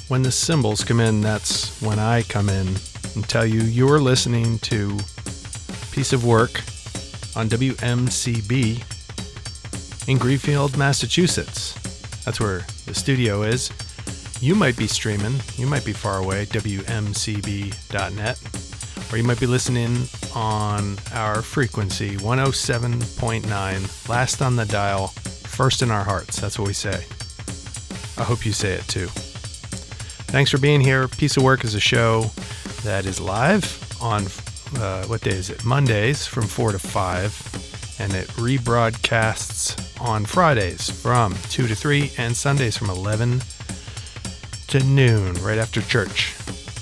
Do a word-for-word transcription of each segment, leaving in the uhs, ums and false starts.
When the cymbals come in, that's when I come in and tell you you're listening to Piece of Work on W M C B in Greenfield, Massachusetts. That's where the studio is. You might be streaming. You might be far away, W M C B dot net. Or you might be listening on our frequency, one oh seven point nine, last on the dial, first in our hearts. That's what we say. I hope you say it too. Thanks for being here. Piece of Work is a show that is live on, uh, what day is it? Mondays from four to five. And it rebroadcasts on Fridays from two to three and Sundays from eleven to noon, right after church.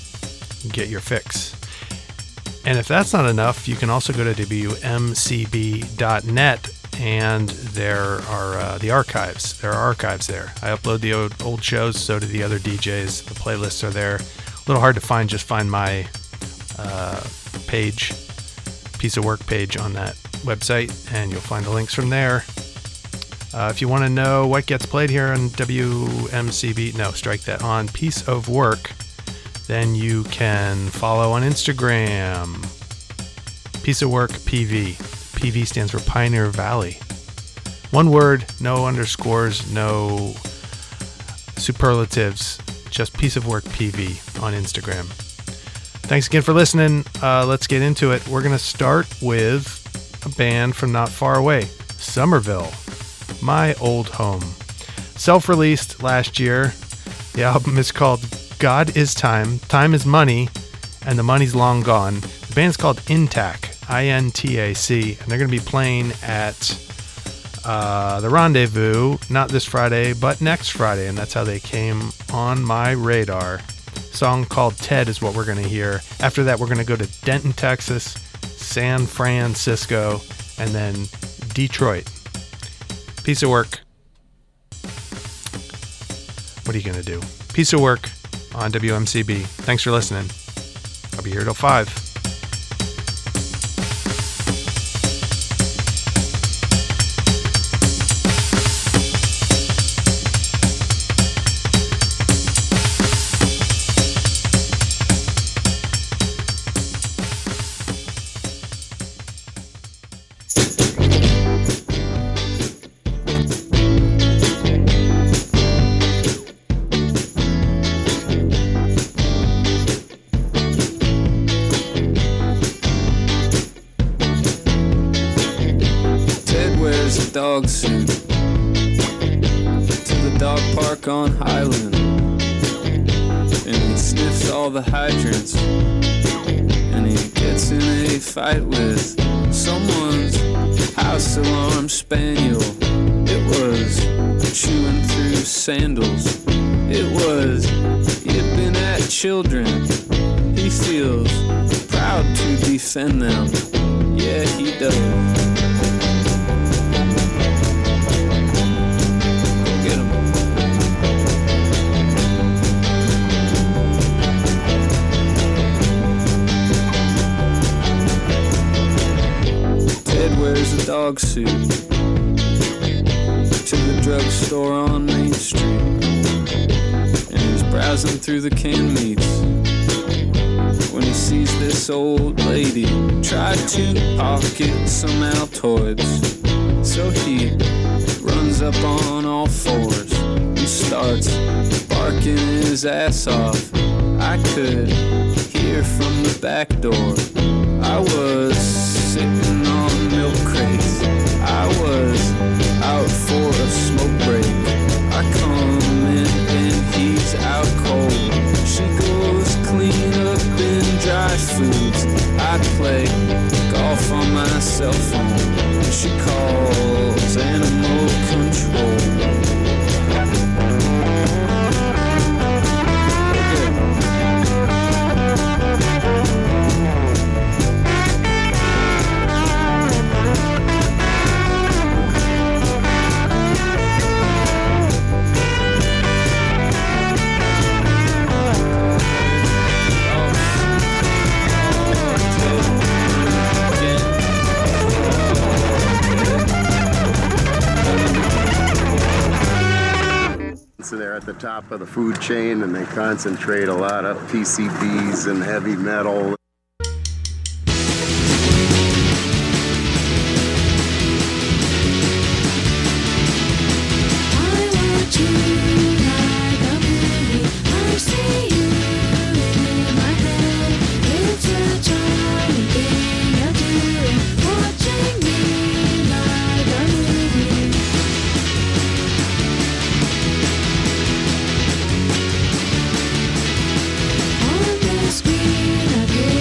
Get your fix. And if that's not enough, you can also go to W M C B dot net and there are uh, the archives. There are archives there. I upload the old, old shows, so do the other D Js. The playlists are there. A little hard to find, just find my uh, page, Piece of Work page on that website, and you'll find the links from there. Uh, if you want to know what gets played here on W M C B, no, strike that, on Piece of Work, then you can follow on Instagram, Piece of Work P V. P V stands for Pioneer Valley. One word, no underscores, no superlatives, just Piece of Work P V on Instagram. Thanks again for listening. Uh, let's get into it. We're going to start with a band from not far away, Somerville, my old home. Self-released last year. The album is called God is Time, Time is Money, and the Money's Long Gone. The band's called Intac, I N T A C, and they're going to be playing at uh, the Rendezvous, not this Friday, but next Friday, and that's how they came on my radar. A song called Ted is what we're going to hear. After that, we're going to go to Denton, Texas, San Francisco, and then Detroit. Piece of Work. What are you going to do? Piece of Work on W M C B. Thanks for listening. I'll be here till five. Dog suit to the dog park on Highland, and he sniffs all the hydrants, and he gets in a fight with someone's house alarm spaniel. It was chewing through sandals. It was yipping at children. He feels proud to defend them. Yeah, he does. Wears a dog suit to the drugstore on Main Street, and he's browsing through the canned meats when he sees this old lady try to pocket some Altoids. So he runs up on all fours and starts barking his ass off. I could hear from the back door. I was sitting on milk crates. I was out for a smoke break. I come in and he's out cold. She goes clean up in dry foods. I play golf on my cell phone. She calls animal control. Yeah. top of the food chain, and they concentrate a lot of P C Bs and heavy metal. Screen, I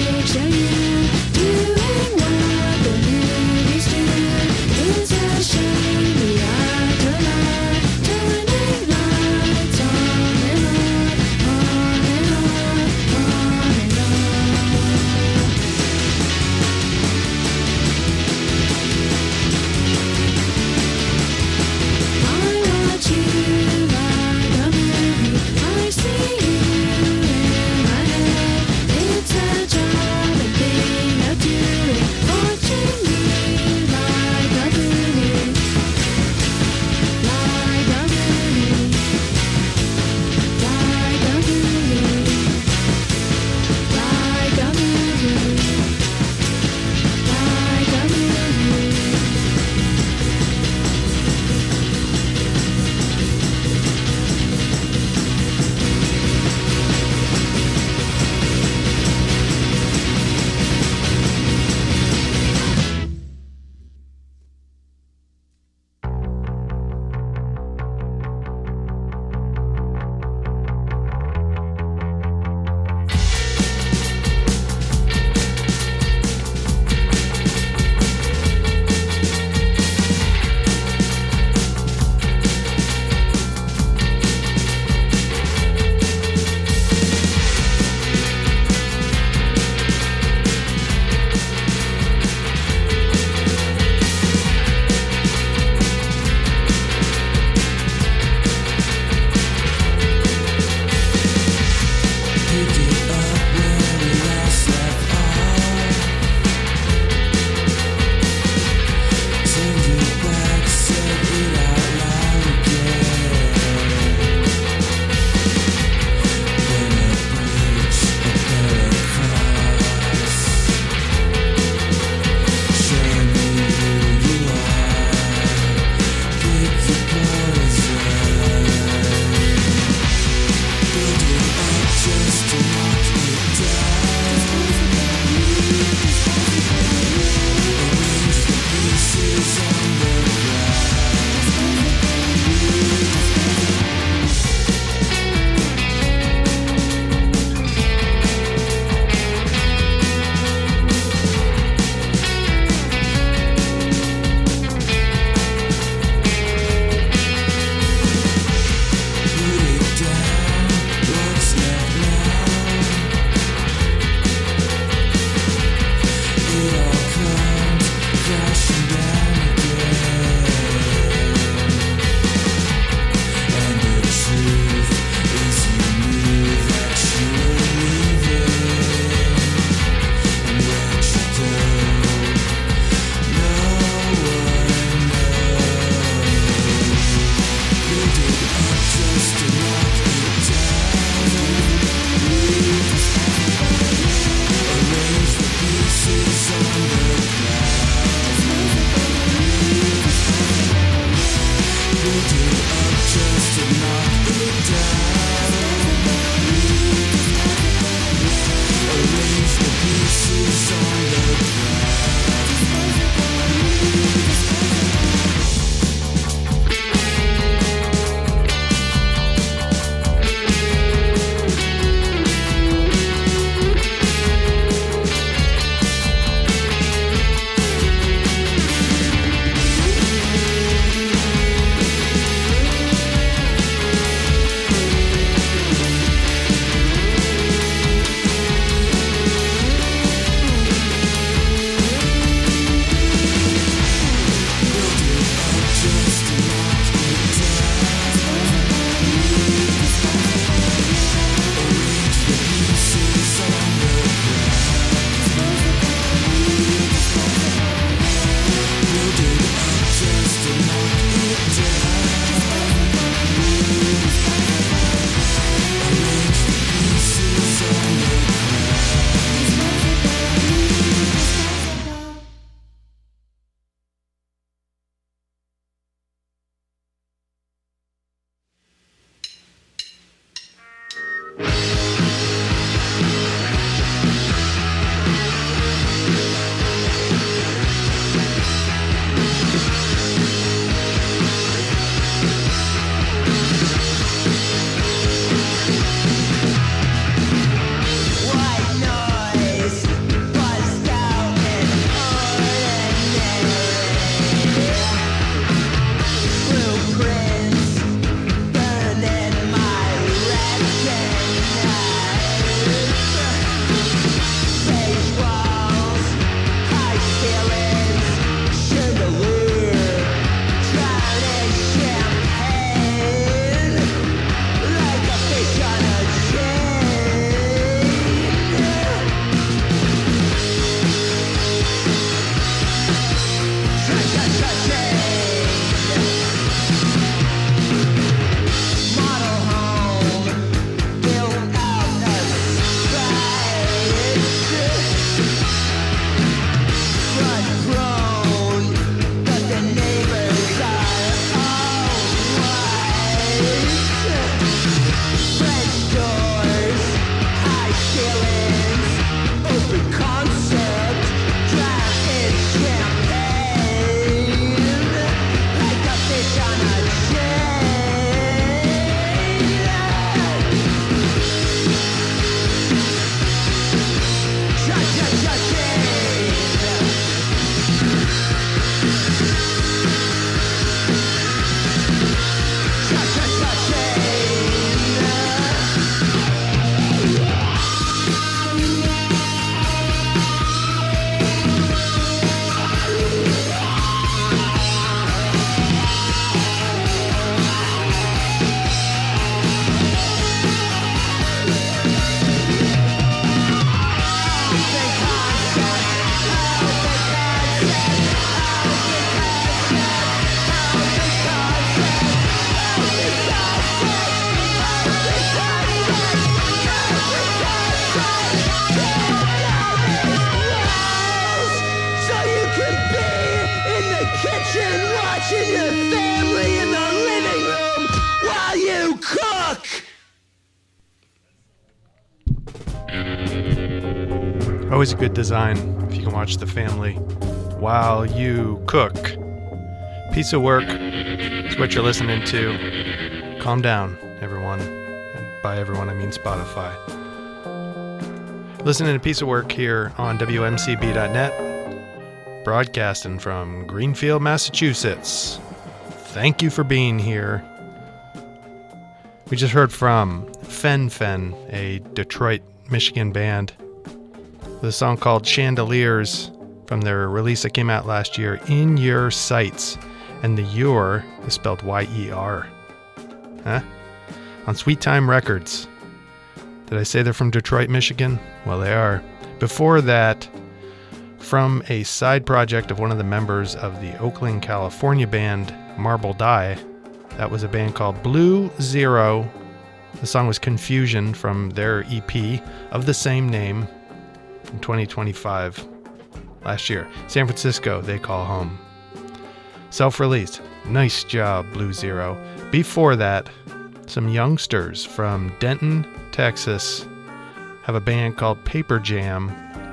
Always a good design if you can watch the family while you cook. Piece of work is what you're listening to. Calm down, everyone. And by everyone, I mean Spotify. Listening to Piece of Work here on W M C B dot net, broadcasting from Greenfield, Massachusetts. Thank you for being here. We just heard from Fen Fen, a Detroit, Michigan band, with a song called Chandeliers from their release that came out last year, In Your Sights. And the Your is spelled Y E R. Huh? On Sweet Time Records. Did I say they're from Detroit, Michigan? Well, they are. Before that, from a side project of one of the members of the Oakland, California band Marble Die, that was a band called Blue Zero. The song was Confusion from their E P of the same name in twenty twenty-five, last year. San Francisco, they call home. Self-released. Nice job, Blue Zero. Before that, some youngsters from Denton, Texas, have a band called Paper Jam.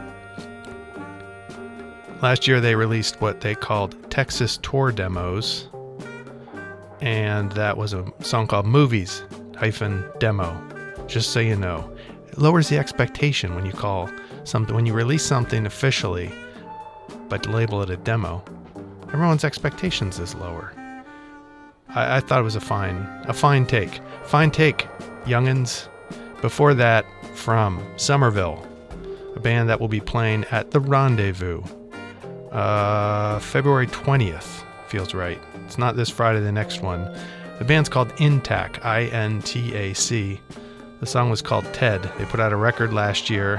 Last year they released what they called Texas Tour Demos, and that was a song called Movies hyphen Demo. Just so you know, it lowers the expectation when you call something, when you release something officially, but label it a demo. Everyone's expectations is lower. I, I thought it was a fine, a fine take. Fine take, youngins. Before that, from Somerville, a band that will be playing at the Rendezvous, uh, February twentieth, feels right. It's not this Friday, the next one. The band's called Intac, I N T A C. The song was called Ted. They put out a record last year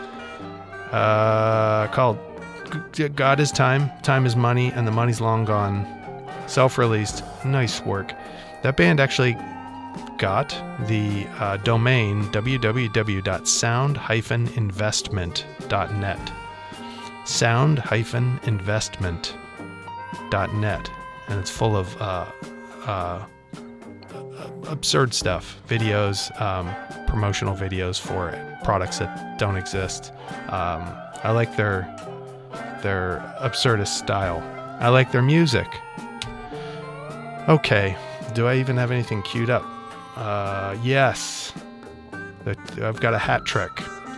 uh, called God is Time, Time is Money, and the Money's Long Gone. Self-released. Nice work. That band actually got the uh, domain w w w dot sound dash investment dot net. sound dash investment dot net. And it's full of uh, uh, absurd stuff. Videos, um, promotional videos for products that don't exist. Um, I like their their absurdist style. I like their music. Okay, do I even have anything queued up? Uh, yes. I've got a hat trick.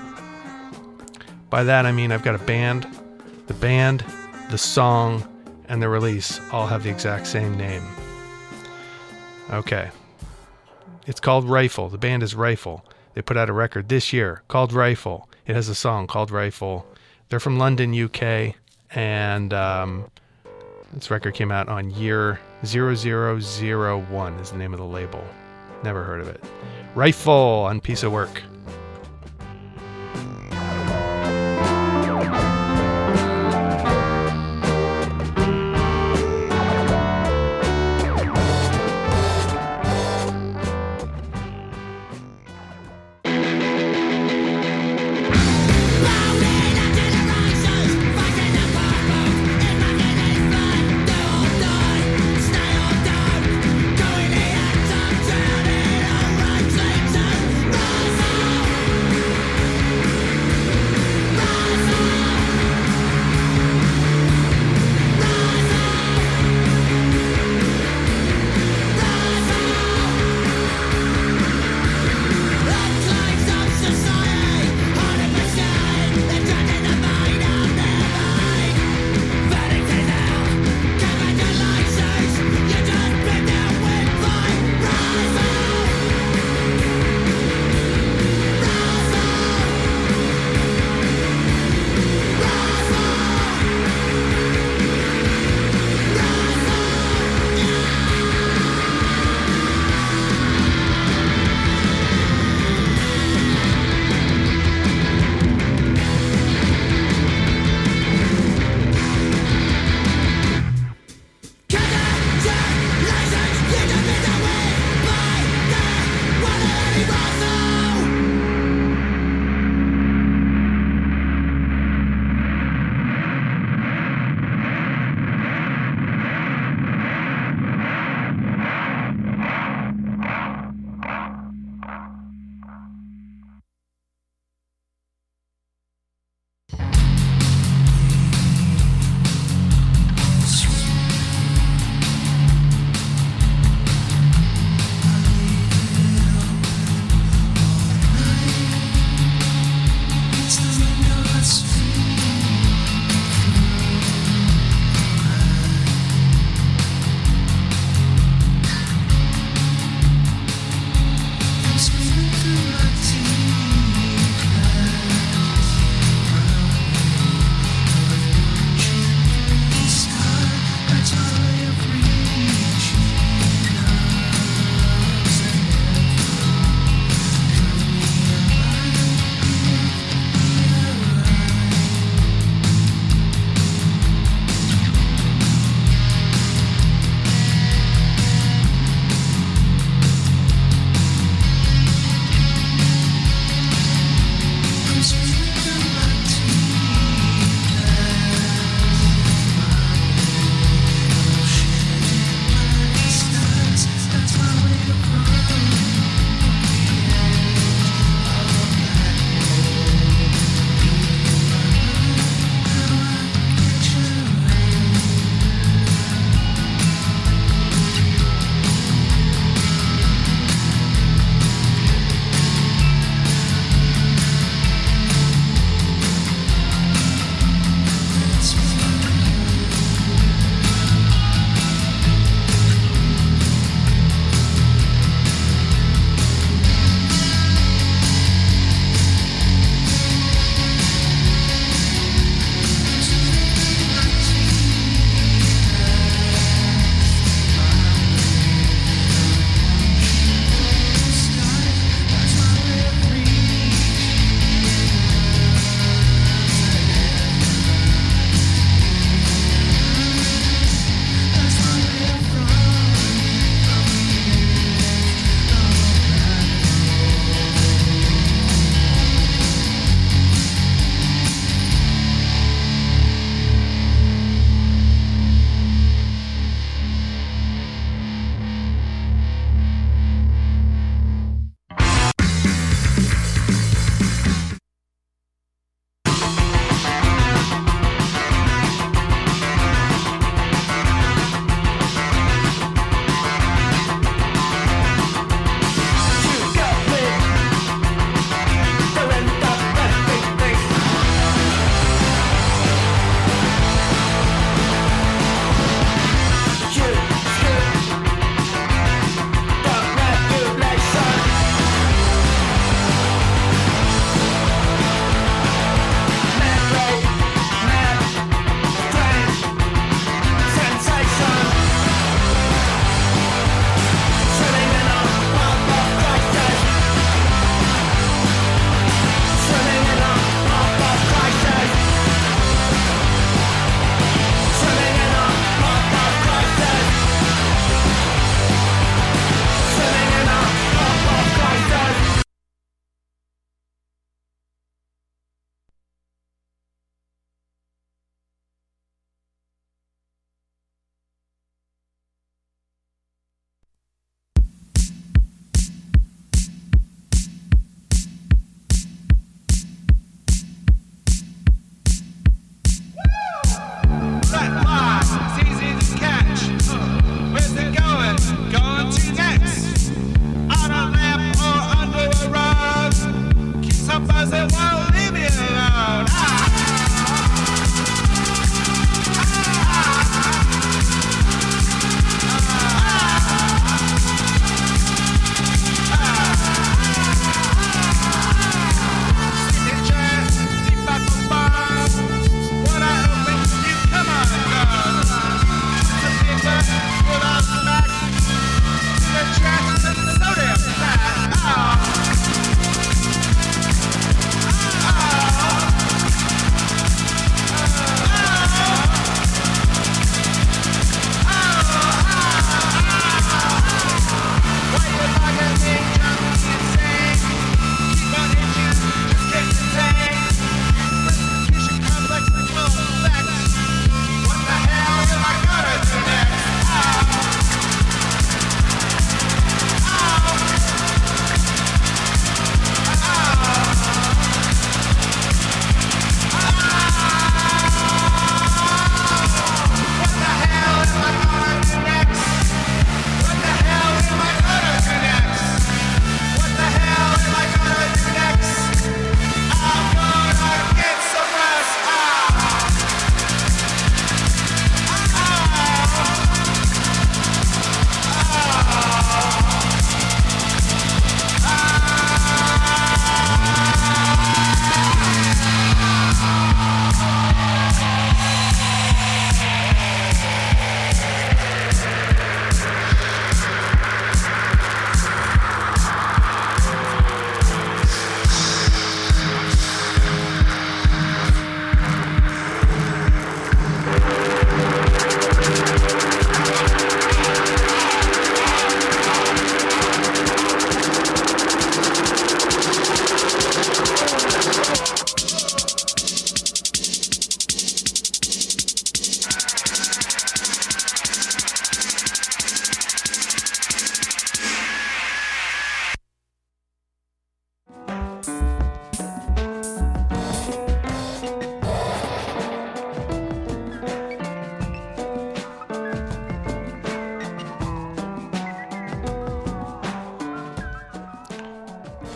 By that I mean I've got a band. The band, the song, and the release all have the exact same name. Okay. It's called Rifle. The band is Rifle. They put out a record this year called Rifle. It has a song called Rifle. They're from London, U K, and um, this record came out on year zero zero zero one is the name of the label. Never heard of it. Rifle on Piece of Work. Going in, I'm drowning, I'm right,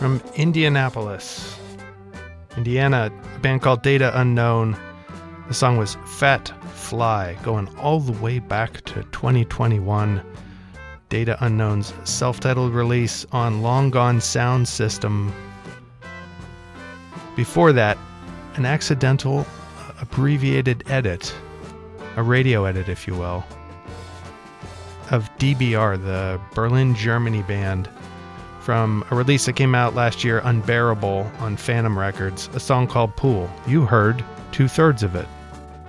From Indianapolis, Indiana, a band called Data Unknown. The song was Fat Fly, going all the way back to twenty twenty-one. Data Unknown's self-titled release on Long Gone Sound System. Before that, an accidental, abbreviated edit, a radio edit, if you will, of D B R, the Berlin, Germany band, from a release that came out last year, Unbearable, on Phantom Records, a song called Pool. You heard two-thirds of it.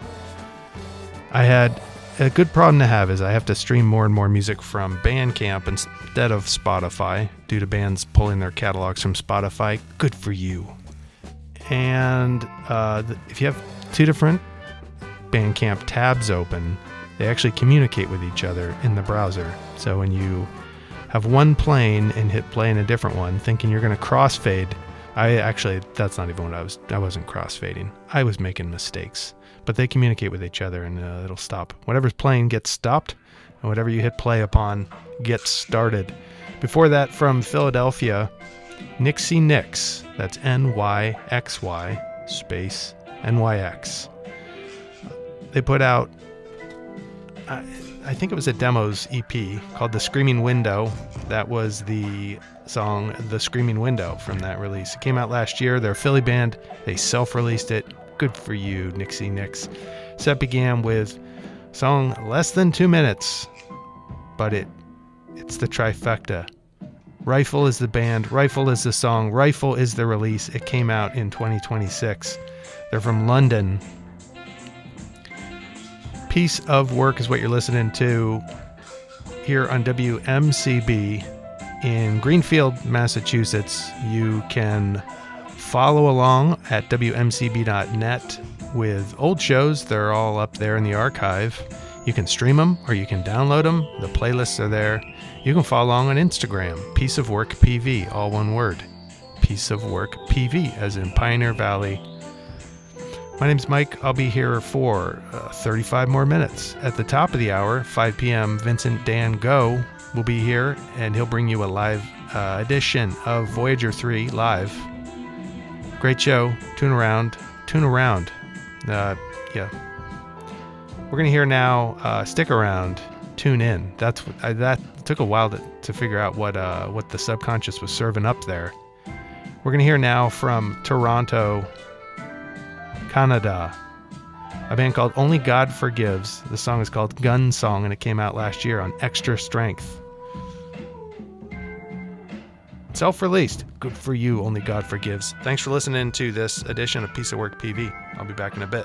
I had a good problem to have is I have to stream more and more music from Bandcamp instead of Spotify due to bands pulling their catalogs from Spotify. Good for you. And uh, if you have two different Bandcamp tabs open, they actually communicate with each other in the browser. So when you have one playing and hit play in a different one, thinking you're going to crossfade, I actually, that's not even what I was, I wasn't crossfading. I was making mistakes. But they communicate with each other and uh, it'll stop. Whatever's playing gets stopped, and whatever you hit play upon gets started. Before that, from Philadelphia, Nixie Nix. That's N Y X Y space N Y X. They put out, I, I think it was a demos E P called The Screaming Window. That was the song The Screaming Window from that release. It came out last year. They're a Philly band. They self-released it. Good for you, Nixie Nix. Set began with a song less than two minutes, but it it's the trifecta. Rifle is the band, Rifle is the song, Rifle is the release. It came out in twenty twenty-six. They're from London. Piece of Work is what you're listening to here on W M C B in Greenfield, Massachusetts. You can follow along at W M C B dot net with old shows. They're all up there in the archive. You can stream them or you can download them. The playlists are there. You can follow along on Instagram, Piece of Work P V, all one word. Piece of Work P V, as in Pioneer Valley. My name's Mike. I'll be here for uh, thirty-five more minutes. At the top of the hour, five p.m., Vincent Dan Go will be here, and he'll bring you a live uh, edition of Voyager three live. Great show. Tune around. Tune around. Uh, yeah. We're going to hear now, uh, Stick Around, Tune In. That's I, that took a while to, to figure out what uh, what the subconscious was serving up there. We're going to hear now from Toronto, Canada, a band called Only God Forgives. The song is called Gun Song, and it came out last year on Extra Strength. Self-released. Good for you, Only God Forgives. Thanks for listening to this edition of Piece of Work P V. I'll be back in a bit.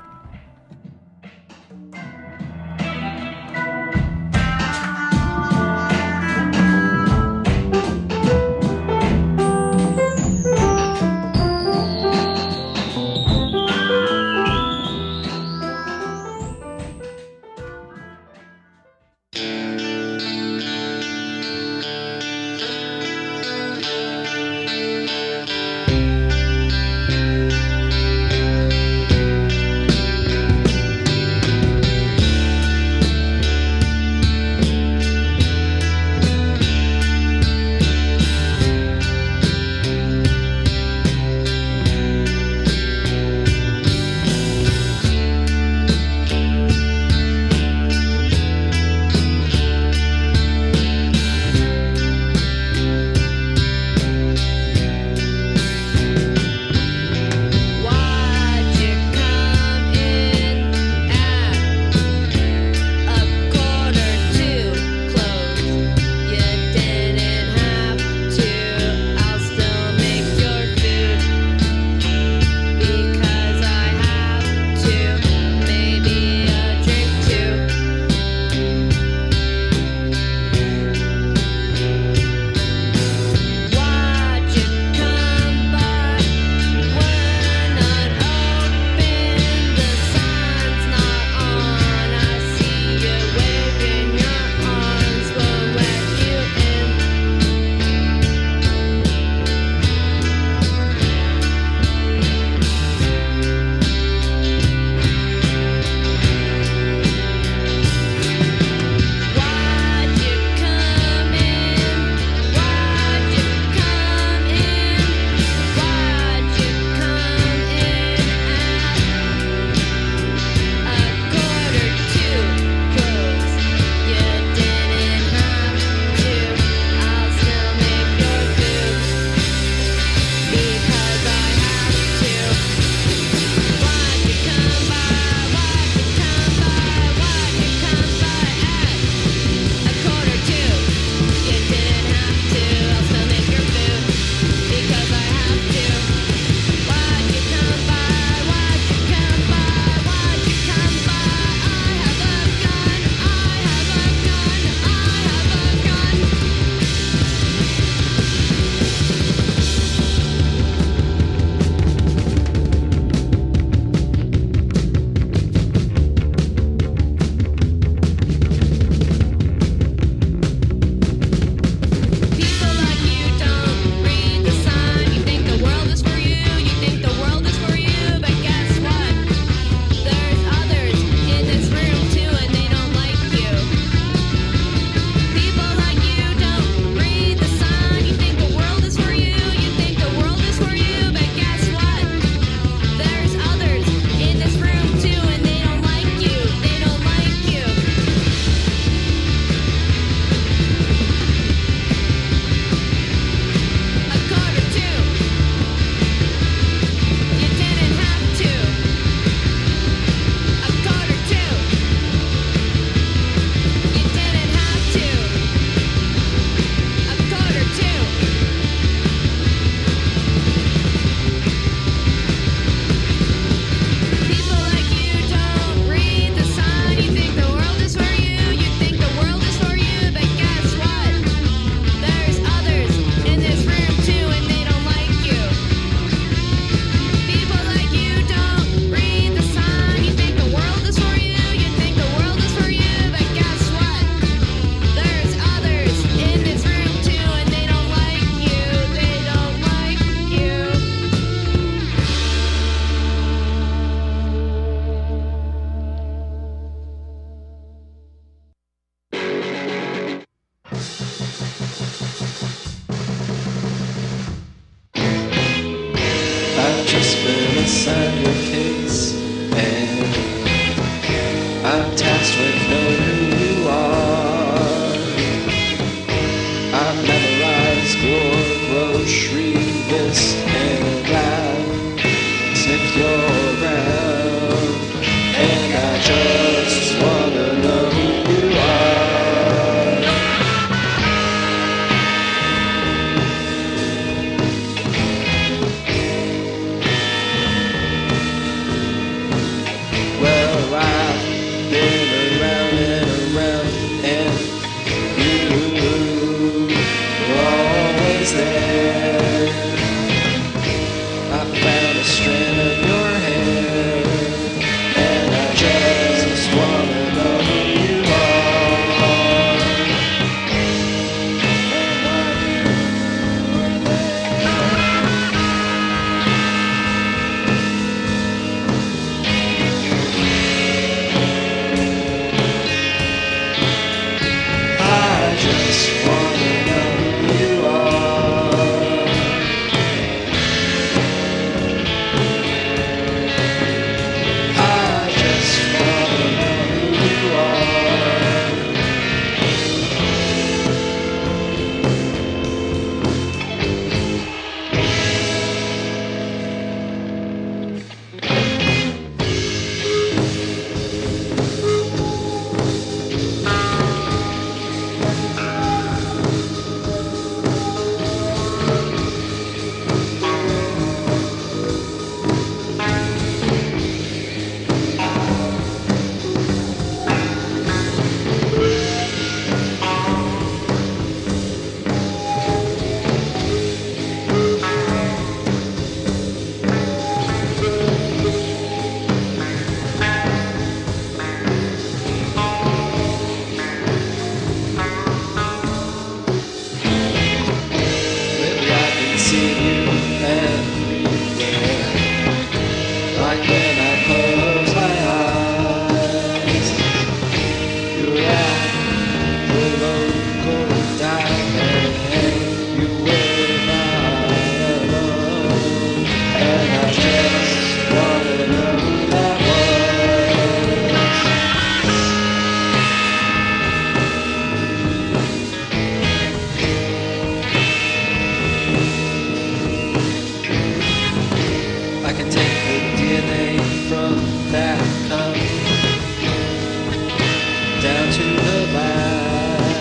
the line.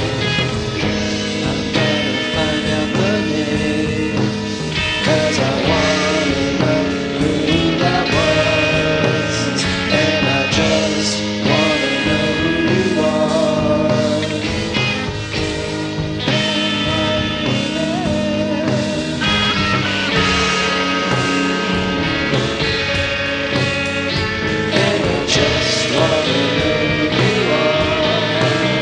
I'm gonna find out the name, 'cause I wanna know who that was, and I just wanna know who you are. And I just wanna know who you are.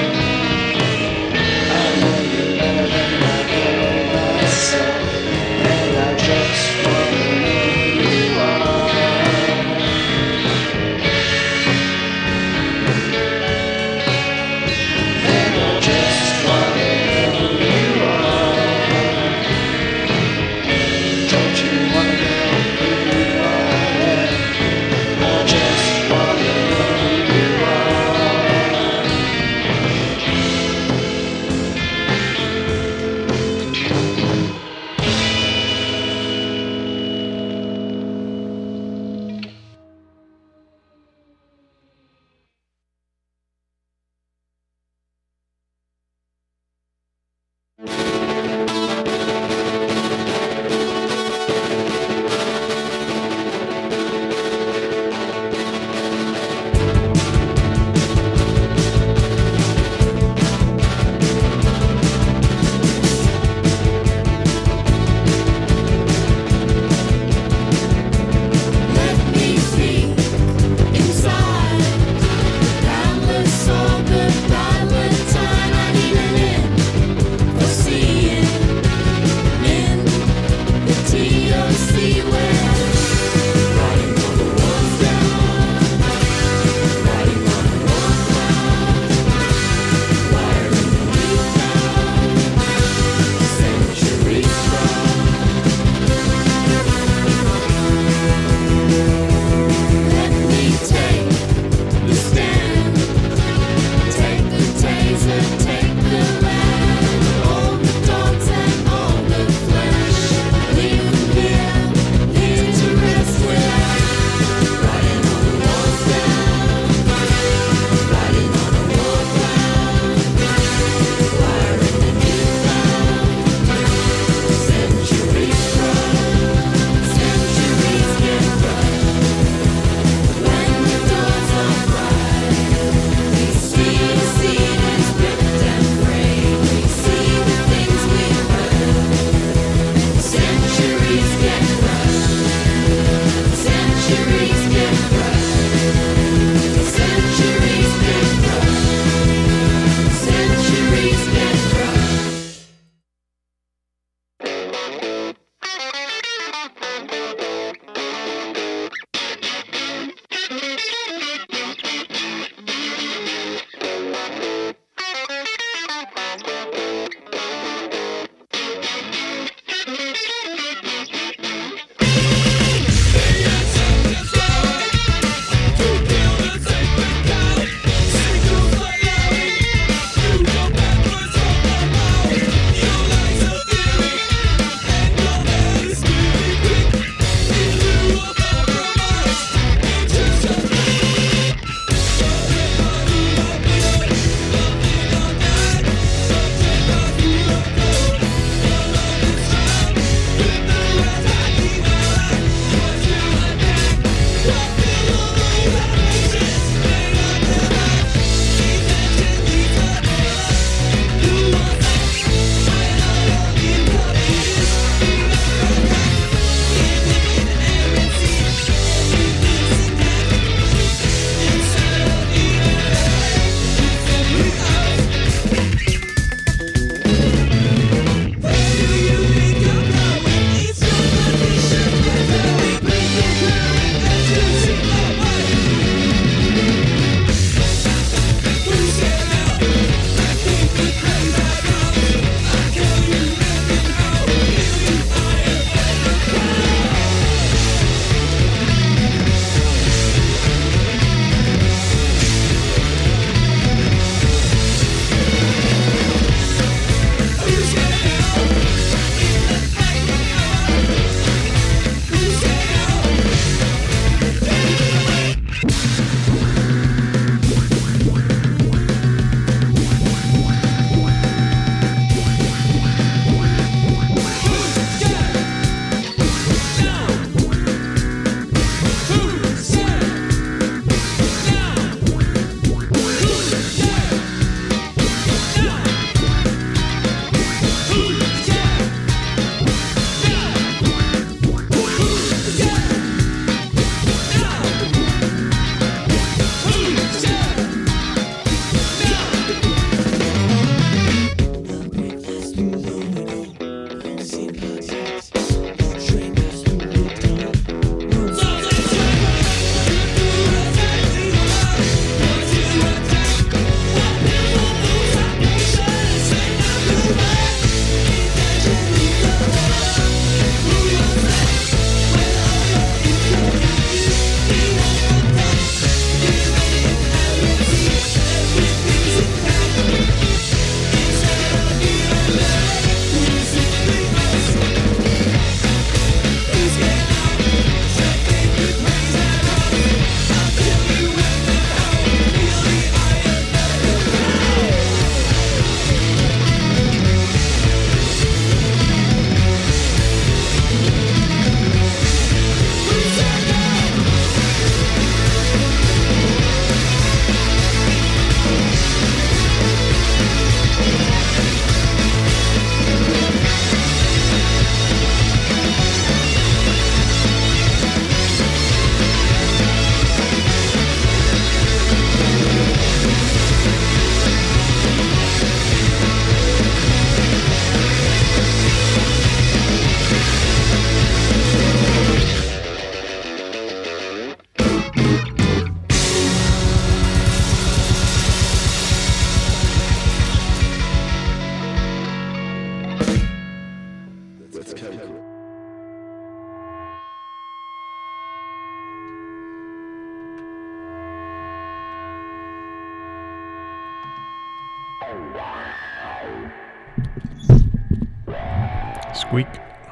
Squeak.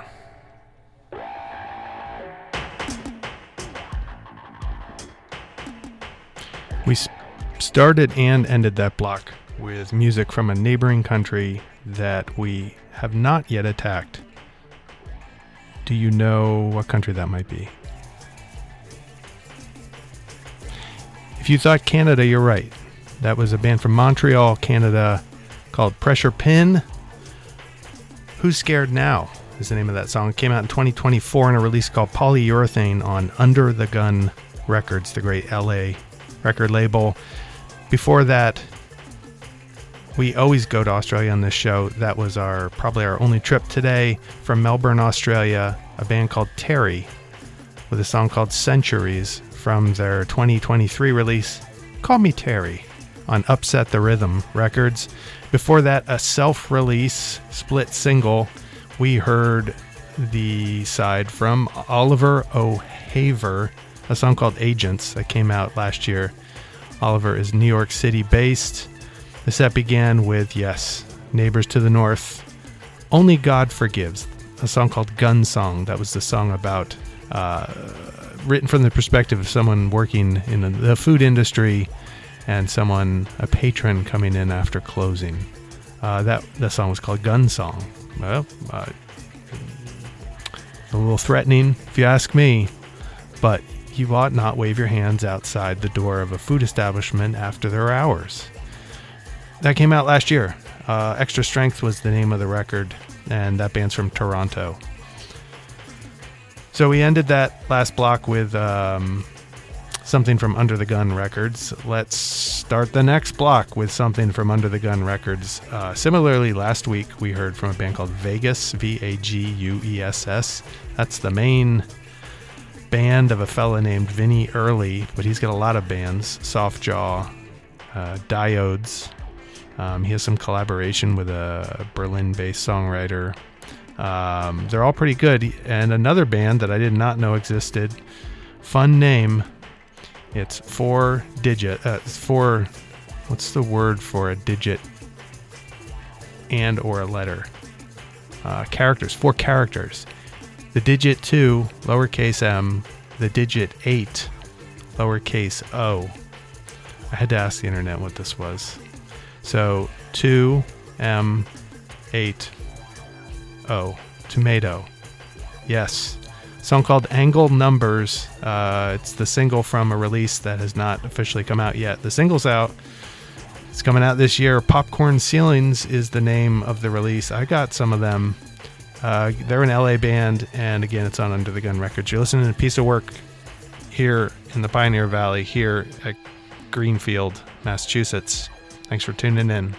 We started and ended that block with music from a neighboring country that we have not yet attacked. Do you know what country that might be? If you thought Canada, you're right. That was a band from Montreal, Canada, called Pressure Pin. Who's Scared Now is the name of that song. It came out in twenty twenty-four in a release called Polyurethane on Under the Gun Records, the great L A record label. Before that, we always go to Australia on this show. That was our probably our only trip today. From Melbourne, Australia, a band called Terry with a song called Centuries from their twenty twenty-three release, Call Me Terry, on Upset the Rhythm Records. Before that, a self-release split single. We heard the side from Oliver O'Haver, a song called Agents that came out last year. Oliver is New York City based. The set began with, yes, Neighbors to the North, Only God Forgives, a song called Gun Song. That was the song about, uh, written from the perspective of someone working in the food industry and someone, a patron, coming in after closing. Uh, that, that song was called Gun Song. Well, uh, a little threatening, if you ask me, but you ought not wave your hands outside the door of a food establishment after their hours. That came out last year. Uh, Extra Strength was the name of the record, and that band's from Toronto. So we ended that last block with um, something from Under the Gun Records. Let's start the next block with something from Under the Gun Records. Uh, similarly, last week we heard from a band called Vegas, V A G U E S S. That's the main band of a fella named Vinny Early, but he's got a lot of bands. Softjaw, uh, Diodes. Um, he has some collaboration with a Berlin-based songwriter. Um, they're all pretty good. And another band that I did not know existed, fun name. It's four digit. Uh, it's four. What's the word for a digit and or a letter? Uh, characters. Four characters. The digit two, lowercase m. The digit eight, lowercase o. I had to ask the internet what this was. So two M eight O, tomato. Yes. Song called Angle Numbers. Uh, it's the single from a release that has not officially come out yet. The single's out. It's coming out this year. Popcorn Ceilings is the name of the release. I got some of them. Uh, they're an L A band, and again, it's on Under the Gun Records. You're listening to a piece of work here in the Pioneer Valley, here at Greenfield, Massachusetts. Thanks for tuning in.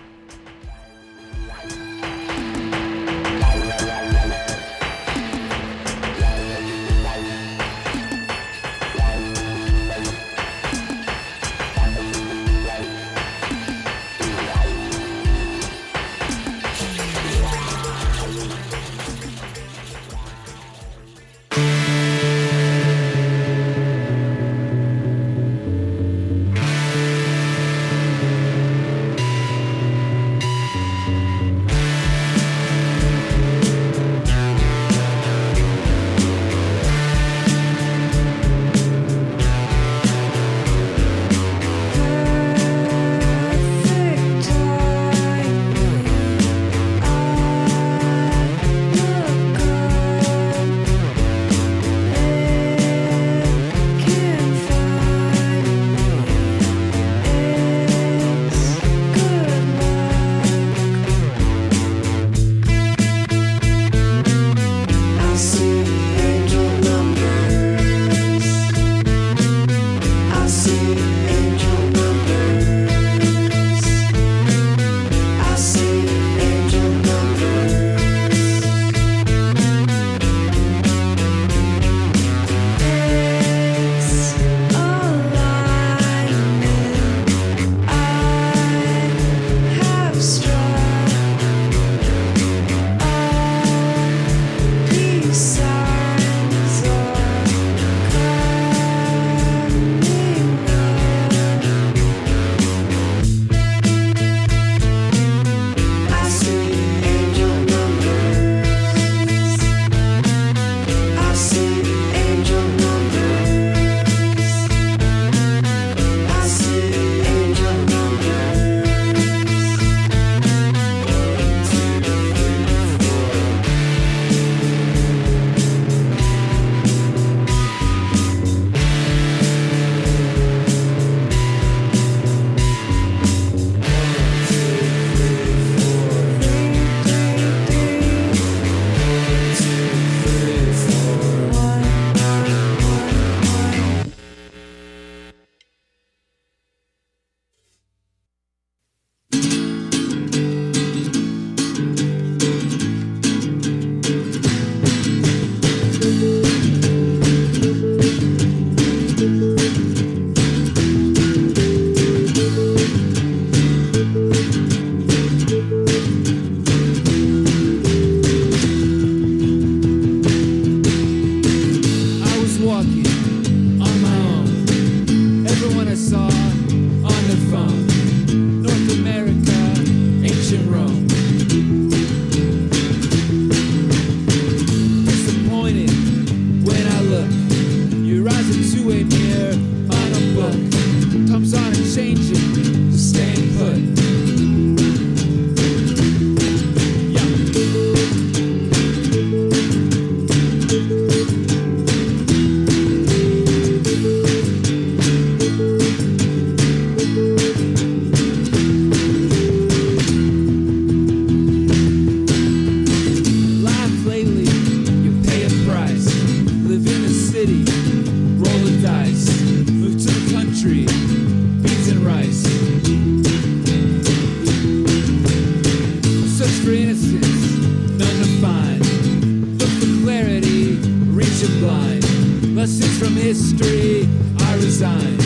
mystery. I resign.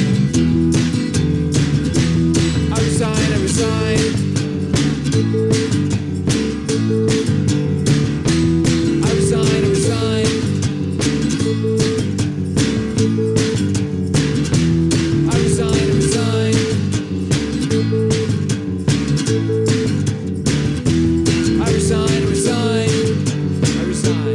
I resign, I resign. I resign, I resign. I resign, I resign. I resign, I resign. I resign.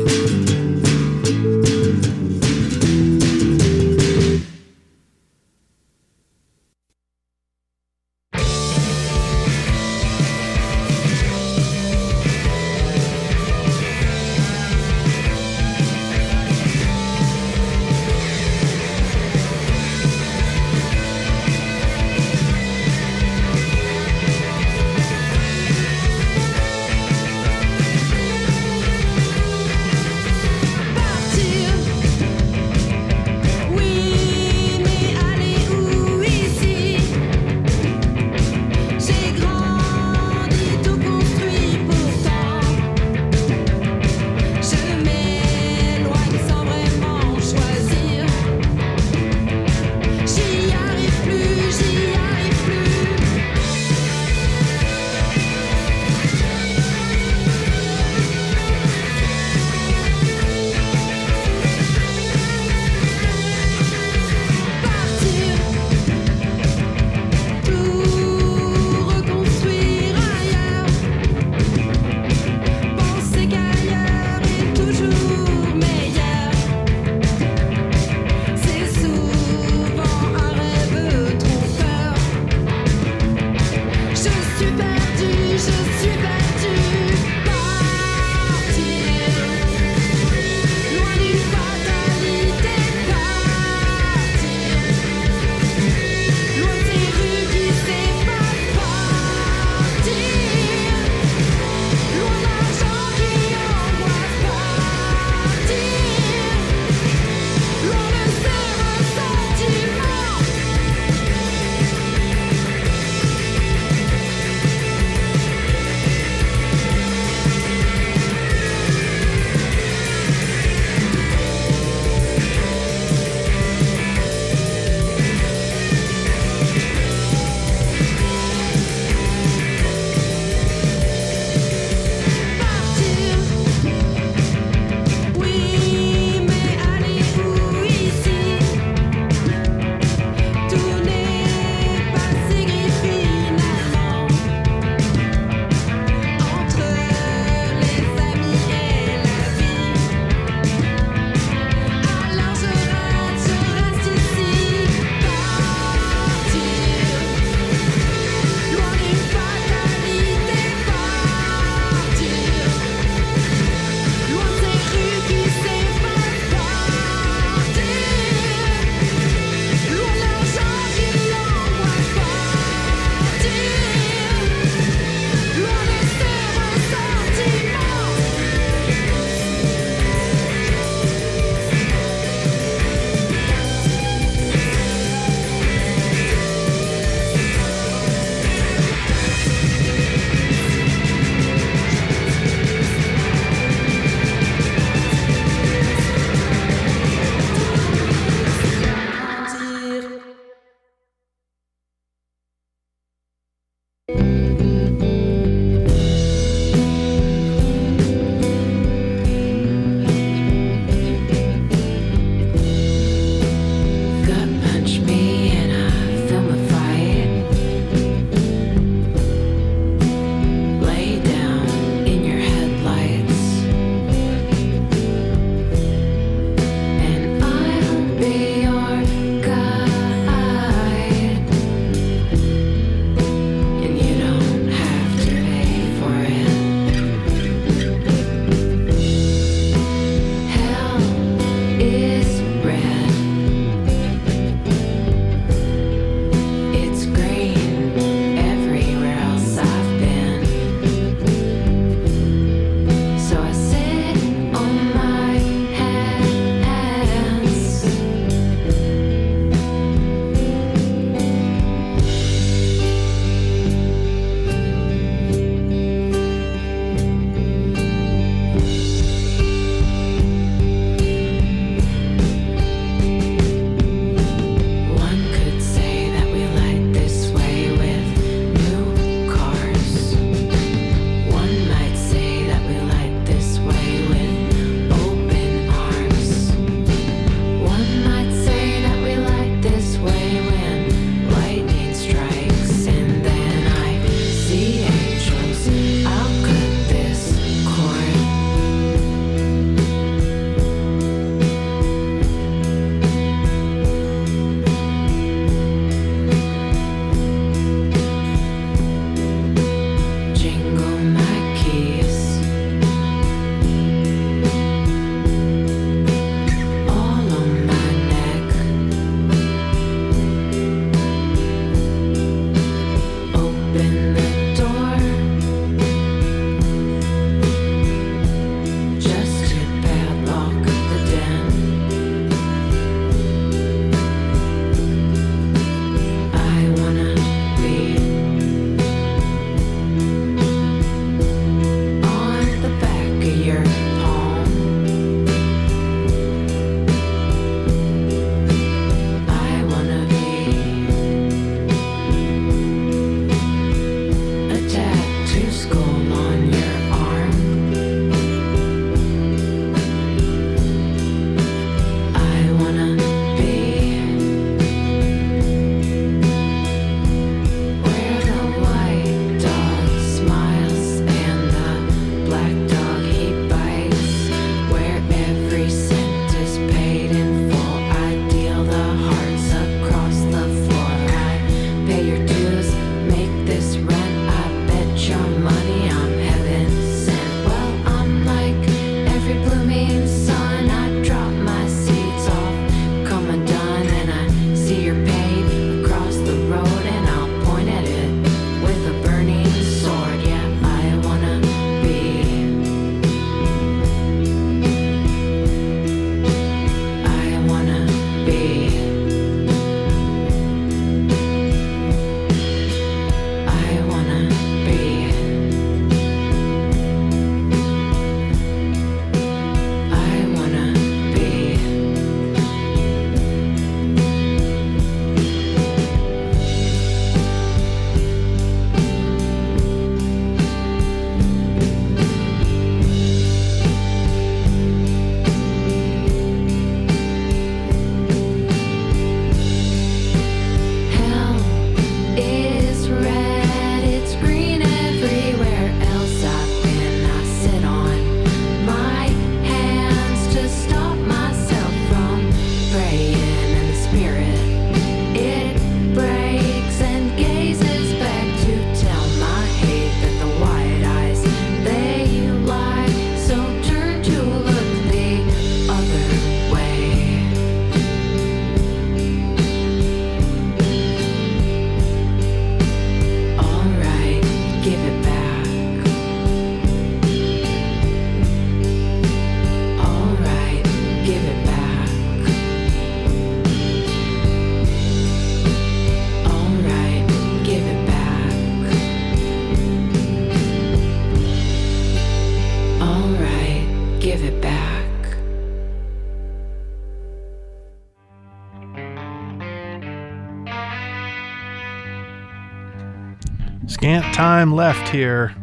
scant time left here.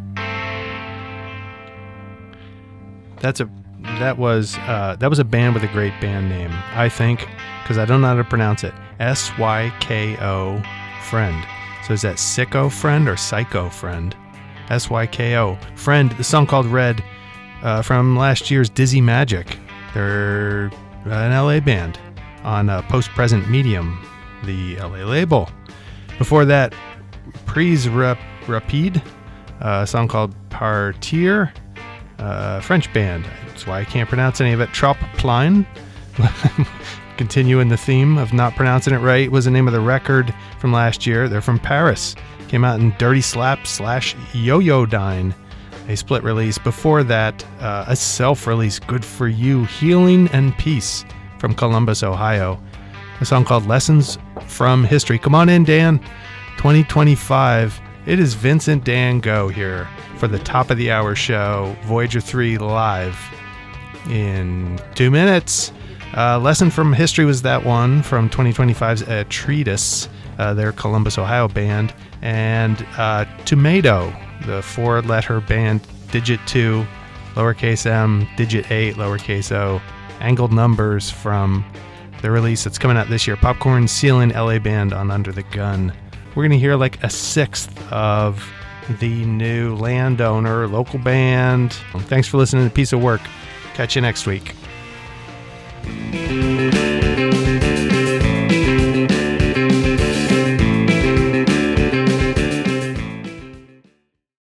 That's a that was uh, that was a band with a great band name, I think, because I don't know how to pronounce it. S Y K O Friend. So is that Sicko Friend or Psycho Friend? S Y K O Friend. The song called Red uh, from last year's Dizzy Magic. They're an L A band on uh, Post Present Medium, the L A label. Before that, Prise Rapide, a song called Partir, uh, French band. That's why I can't pronounce any of it. Trop Plein, continuing the theme of not pronouncing it right, was the name of the record from last year. They're from Paris. Came out in Dirty Slap slash Yo-Yo-Dine, a split release. Before that, uh, a self-release, Good For You, Healing and Peace from Columbus, Ohio. A song called Lessons from History. Come on in, Dan. twenty twenty-five. It is Vincent Dan Go here for the top of the hour show, Voyager three live in two minutes. Uh, Lesson from History was that one from twenty twenty-five's uh, Treatise, uh, their Columbus, Ohio band. And uh, Tomato, the four-letter band, Digit two, lowercase m, Digit eight, lowercase o, Angled Numbers from the release that's coming out this year, Popcorn Ceiling L A band on Under the Gun. We're going to hear like a sixth of the new Landowner local band. Thanks for listening to Piece of Work. Catch you next week.